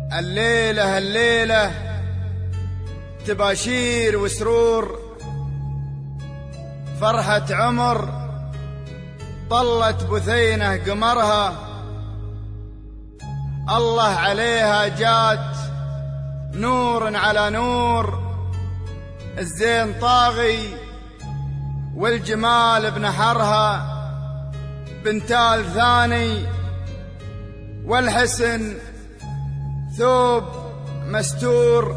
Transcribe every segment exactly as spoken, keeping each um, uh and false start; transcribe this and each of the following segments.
الليلة الليلة تباشير وسرور، فرحة عمر طلت بثينه قمرها، الله عليها جات نور على نور، الزين طاغي والجمال بنحرها، بنتال ثاني والحسن ثوب مستور،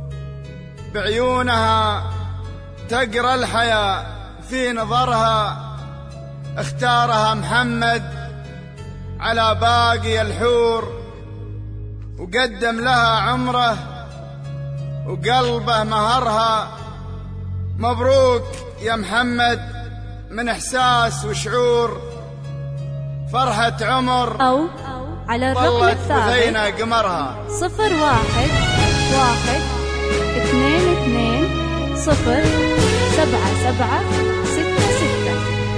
بعيونها تقرى الحياة في نظرها، اختارها محمد على باقي الحور، وقدم لها عمره وقلبه مهرها. مبروك يا محمد من إحساس وشعور، فرحة عمر أو على الرقم الثابت قمرها صفر واحد واحد اثنين اثنين صفر سبعة سبعة ستة ستة.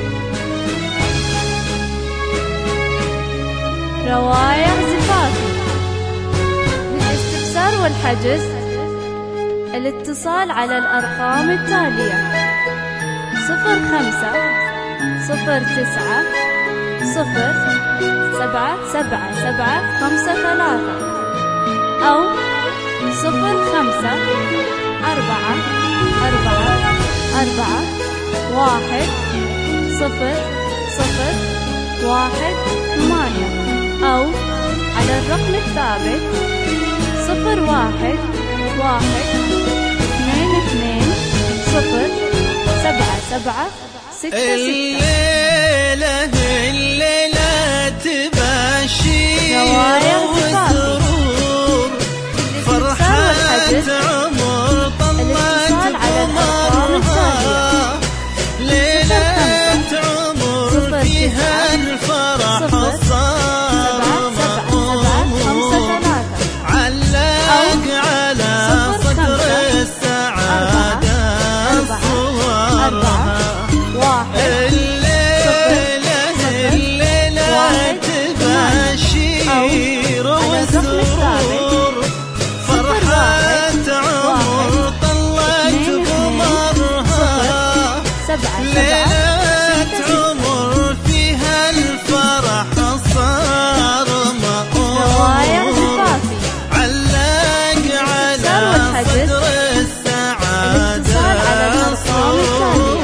روايح زفافي. للاستفسار والحجز الاتصال على الأرقام التالية: صفر خمسة صفر تسعة صفر سبعة سبعة سبعة خمسة ثلاثة، أو صفر خمسة أربعة أربعة أربعة واحد صفر صفر واحد ثمانية، أو على الرقم الثابت صفر واحد واحد اثنين اثنين صفر سبعة سبعة ستة ستة. الليلة الليلة تباشير وسرور، فرحة عمر طلت قمرها، ليلة عمر فيها الفرح صار مأمور، علق على صدر السعادة صورها. الليلة الليلة تباشير وسرور، فرحة عمر طلت قمرها، ليلة عمر فيها الفرح صار مأمور، علق على صدر السعادة صورها.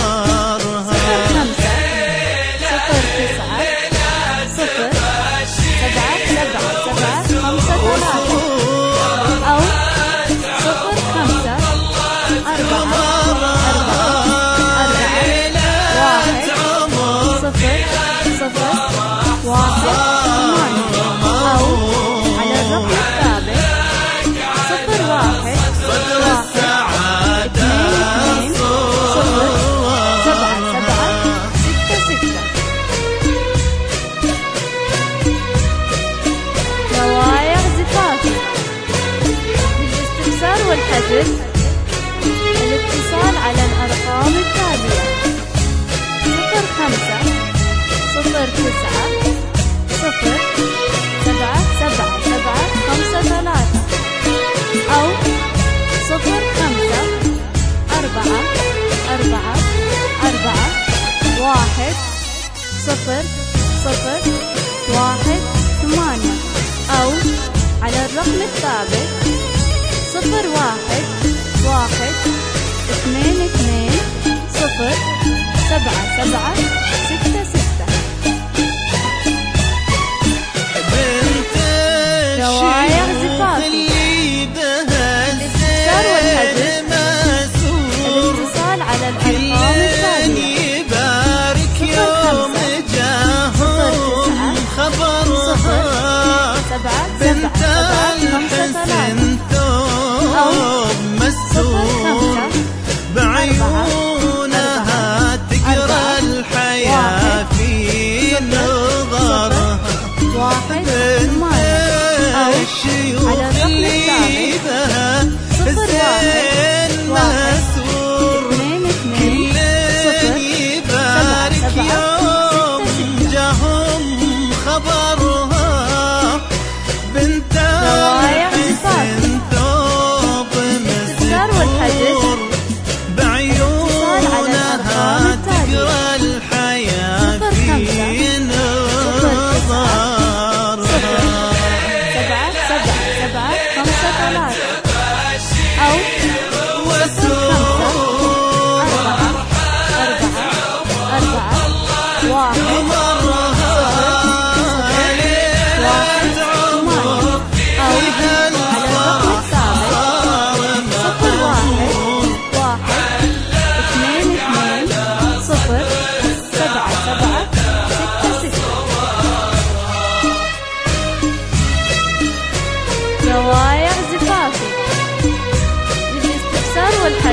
والحجز الاتصال على الأرقام التالية: صفر خمسة صفر تسعة صفر سبعة سبعة سبعة خمسة ثلاثة، أو صفر خمسة أربعة أربعة أربعة واحد صفر صفر واحد ثمانية، أو على الرقم الثابت صفر واحد واحد اثنين اثنين صفر سبعة سبعة ستة ستة. روايح زفافي. الاستفسار والحجز الاتصال على الأرقام التالية: صفر سبعة سبعة سبعة خمسة ثلاثة، أو مستور بعيونها تقرى الحياة في نظرها، واحد ثمانية، أو على الرقم الثابت صفر واحد واحد اثنين اثنين صفر سبعة سبعة ستة ستة. خبرها بنت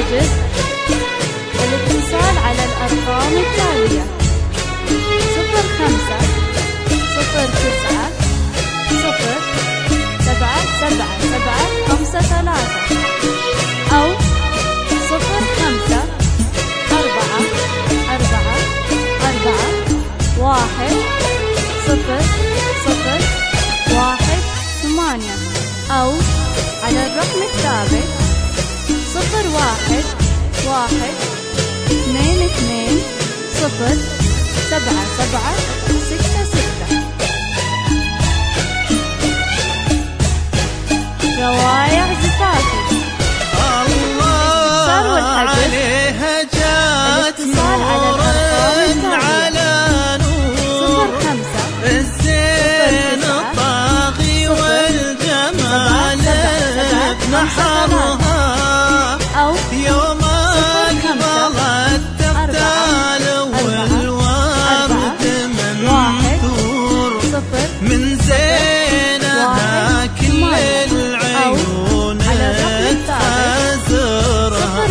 الحجز الاتصال على الأرقام التالية: صفر خمسة صفر تسعة صفر سبعة سبعة سبعة خمسة ثلاثة، أو صفر خمسة أربعة أربعة أربعة واحد صفر صفر واحد ثمانية، أو على الرقم الثابت صفر واحد واحد اثنين اثنين صفر سبعة سبعة ستة ستة. روايع زفافي الله عليها جات نور على نور، الزين الطاغي والجمال بنحرها، يوم أقبلت تبتال والورد منثور، من زينها كل العيون تحازرها.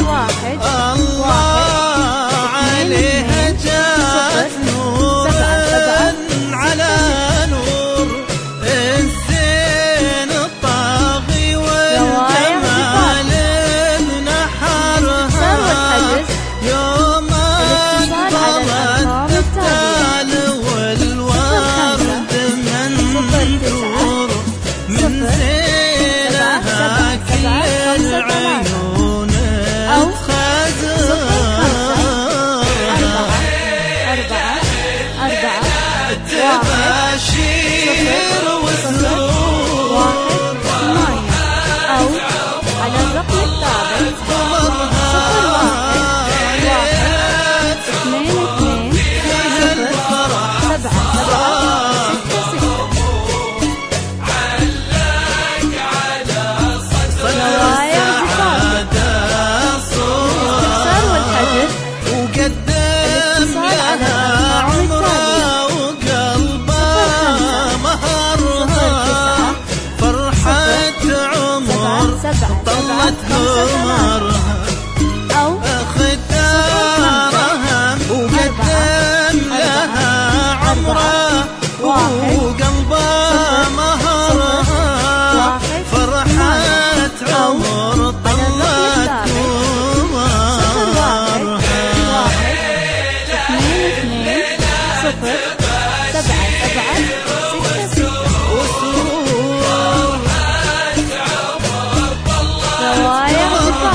الله عليها جات نور على نور، الزين الطاغي والجمال بنحرها، يوم أقبلت تبتال والورد منثور، من زينها كل العيون تباشير وسرور، واحد ثمانية، أو على الرقم الثابت صفر واحد واحد اثنين اثنين صفر سبعة سبعة ستة ستة. روايع زفافي الاستفسار والحجز وقدم لها عمرها وقلبها مهرها، فرحة عمر طلت قمرها اختارها، وقدم لها عمرها وقلبها مهرها، فرحة عمر طلت قمرها. صفر سبعة سبعة ستة ستة. روايع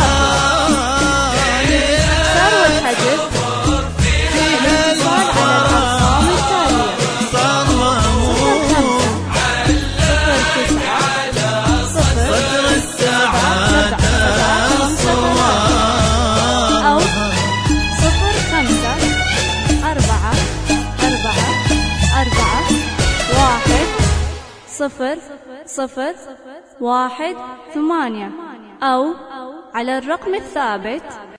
زفافي الاستفسار والحجز الاتصال على الأرقام التالية: صفر خمسة صفر تسعة صفر سبعة سبعة خمسة ثلاثة، أو صفر خمسة أربعة أربعة أربعة واحد صفر صفر واحد ثمانية، أو على الرقم الثابت